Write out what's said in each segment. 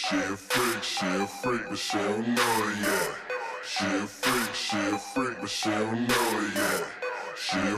freak, but she don't know it yet. She a freak, but she don't know it yet. She a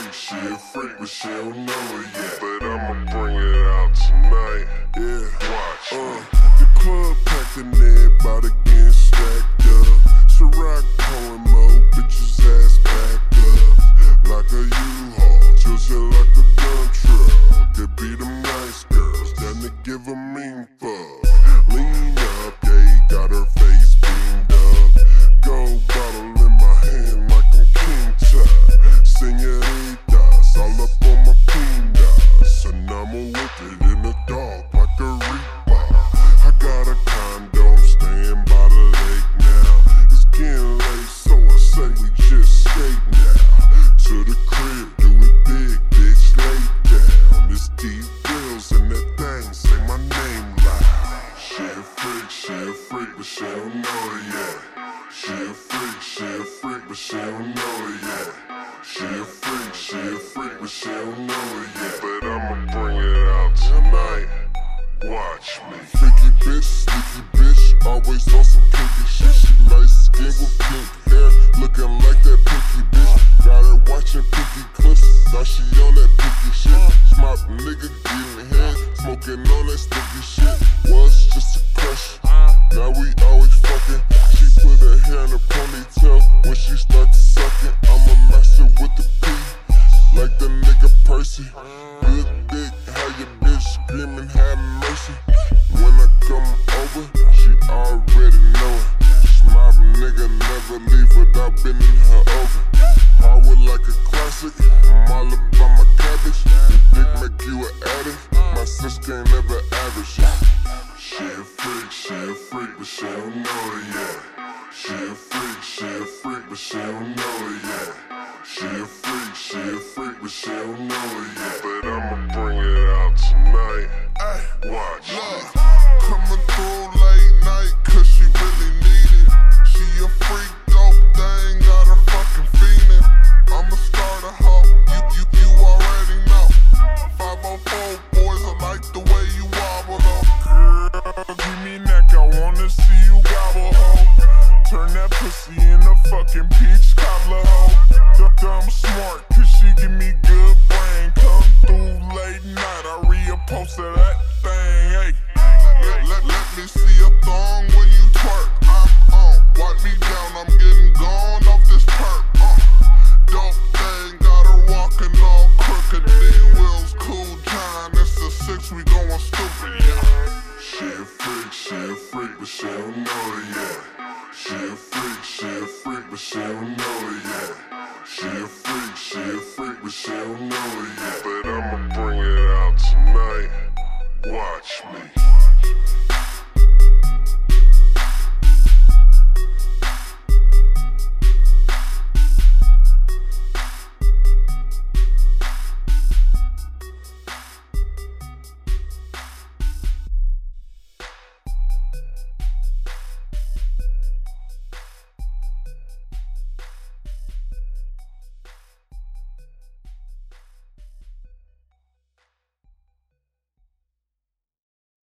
freak, but she don't know it yet. But I'ma bring it out tonight. Yeah, watch. The club packed and everybody getting stacked up. Ciroc pouring more bitches ass back up. Like a U-Haul, chill like a dump truck. Could be them nice girls, then they give a mean fuck. Lean up, yeah, he got her face beamed up. Gold bottle in my hand like I'm King Tut. Señoritas, all up on my peanuts. And I'ma whip it in the dark like a reaper. I got a condo, I'm staying by the lake now. It's getting late, so I say we just skate now. To the crib, do it big, bitch, lay down. It's deep wheels and that thing say my name loud. She a freak, but she don't know it yet. She a freak, but she don't know it yet. She a freak, but she don't know it yet. But I'ma bring it out tonight. Watch me. Freaky bitch, sneaky bitch, always on some kinky shit. She light skin with pink hair, looking like that pinky bitch. Got her watching pinky clips, now she on that pinky shit. Smart nigga getting head, smoking on that sticky shit. Was just a crush, now we always fucking. She put her hair in a ponytail when she starts sucking. I'm a master with the P, like the nigga Percy. Good dick, how your bitch screaming, have mercy. When I come over, she already know it. My nigga never leave without bending her over. Hardwood like a classic, I'm all about my cabbage. The dick make you an addict, my sis can't ever average. She a freak, but she don't know it yet. She a freak, but she don't know it yet. She a freak, but she don't know it yet. But I'ma bring it out tonight. Watch. Coming through late night, cause she really need it. She a freak, dope thing, got her fucking feeling. I'ma start a hoe, you already know. 504 boys, I like the way you wobble though. Girl, give me neck, I wanna see you gobble hoe. Turn that pussy into fucking peach cobbler hoe. Dumb smart, cause she give me good brain. Come through late night, I repost that thing, hey. Let me see a thong when you twerk. I'm on, wipe me down, I'm getting gone off this perk. Dope thing, got her walking all crooked. D-Wheels, cool John, it's a 6, we going stupid, yeah. She a freak, but she don't know it yet. She a freak, but she don't know it yet. She a freak, but she don't know it yet. But I'ma bring it out tonight. Watch me.